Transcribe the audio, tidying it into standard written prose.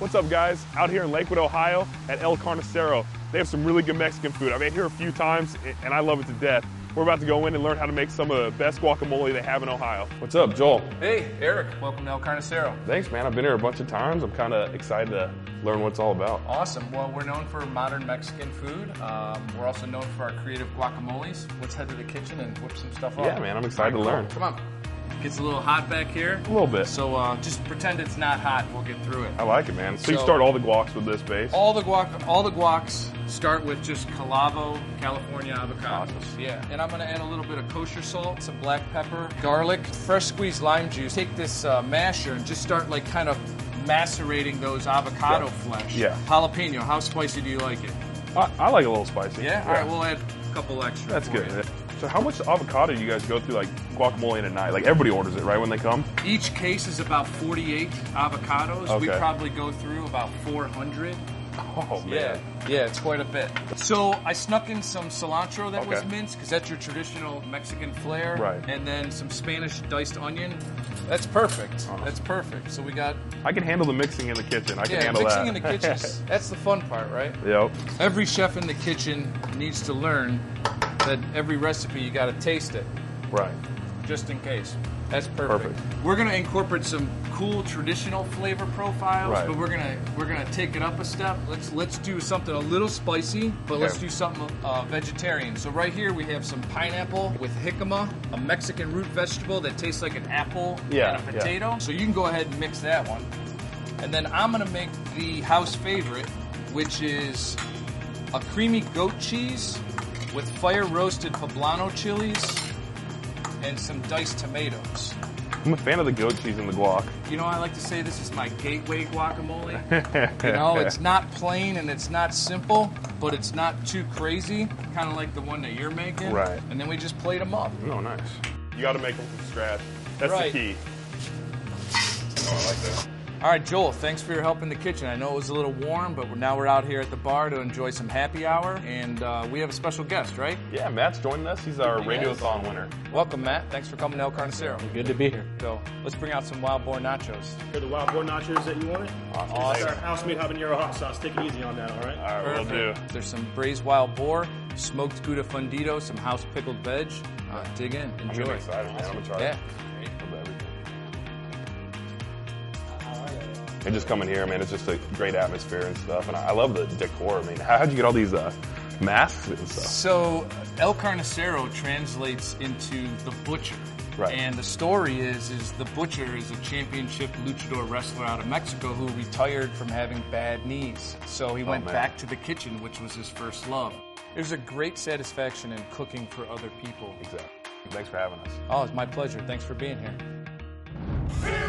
What's up, guys? Out here in Lakewood, Ohio at El Carnicero. They have some really good Mexican food. I've been here a few times and I love it to death. We're about to go in and learn how to make some of the best guacamole they have in Ohio. What's up, Joel? Hey, Eric. Welcome to El Carnicero. Thanks, man. I've been here a bunch of times. I'm kind of excited to learn what it's all about. Awesome. Well, we're known for modern Mexican food. We're also known for our creative guacamoles. Let's head to the kitchen and whip some stuff up. Yeah, man. I'm excited to learn. Come on. Gets a little hot back here. A little bit. So just pretend it's not hot. We'll get through it. I like it, man. So you start all the guacs with this base? All the guacs start with just Calavo, California avocados. Awesome. Yeah, and I'm gonna add a little bit of kosher salt, some black pepper, garlic, fresh squeezed lime juice. Take this masher and just start like kind of macerating those avocado flesh. Yeah. Jalapeno, how spicy do you like it? I like a little spicy. Yeah? All right, we'll add a couple extra. That's for good. you. So how much avocado do you guys go through, like guacamole in a night? Like everybody orders it, right, when they come? Each case is about 48 avocados. Okay. We probably go through about 400. Oh, man. Yeah, it's quite a bit. So I snuck in some cilantro that was minced, because that's your traditional Mexican flair. Right. And then some Spanish diced onion. That's perfect. Awesome. That's perfect. So we got... I can handle the mixing in the kitchen. I can handle mixing that. in the kitchen, that's the fun part, right? Yep. Every chef in the kitchen needs to learn that every recipe, you got to taste it, Right. just in case. That's perfect. We're gonna incorporate some cool traditional flavor profiles, Right. but we're gonna take it up a step. Let's do something a little spicy, but let's do something vegetarian. So right here we have some pineapple with jicama, a Mexican root vegetable that tastes like an apple and a potato. So you can go ahead and mix that one. And then I'm gonna make the house favorite, which is a creamy goat cheese with fire roasted poblano chilies and some diced tomatoes. I'm a fan of the goat cheese and the guac. You know, I like to say this is my gateway guacamole. You know, it's not plain and it's not simple, but it's not too crazy, kind of like the one that you're making. Right. And then we just plate them up. Oh, nice. You got to make them from scratch. That's the key. Oh, I like that. All right, Joel, thanks for your help in the kitchen. I know it was a little warm, but now we're out here at the bar to enjoy some happy hour, and we have a special guest, right? Yeah, Matt's joining us. He's our Radiothon winner. Welcome, Matt. Thanks for coming to El Carnicero. Good to be here. So let's bring out some Wild Boar nachos. Here are the Wild Boar nachos that you wanted. Awesome. Our house-made habanero hot sauce. Take it easy on that, all right? All right, we'll do. There's some braised wild boar, smoked Gouda fundido, some house pickled veg. Dig in, enjoy. I'm excited, man. I'm going to try it. Love everything. And just coming here, man, it's just a great atmosphere and stuff. And I love the decor. I mean, how'd you get all these masks and stuff? So El Carnicero translates into the butcher. Right. And the story is the butcher is a championship luchador wrestler out of Mexico who retired from having bad knees. So he went back to the kitchen, which was his first love. There's a great satisfaction in cooking for other people. Exactly. Thanks for having us. Oh, it's my pleasure. Thanks for being here.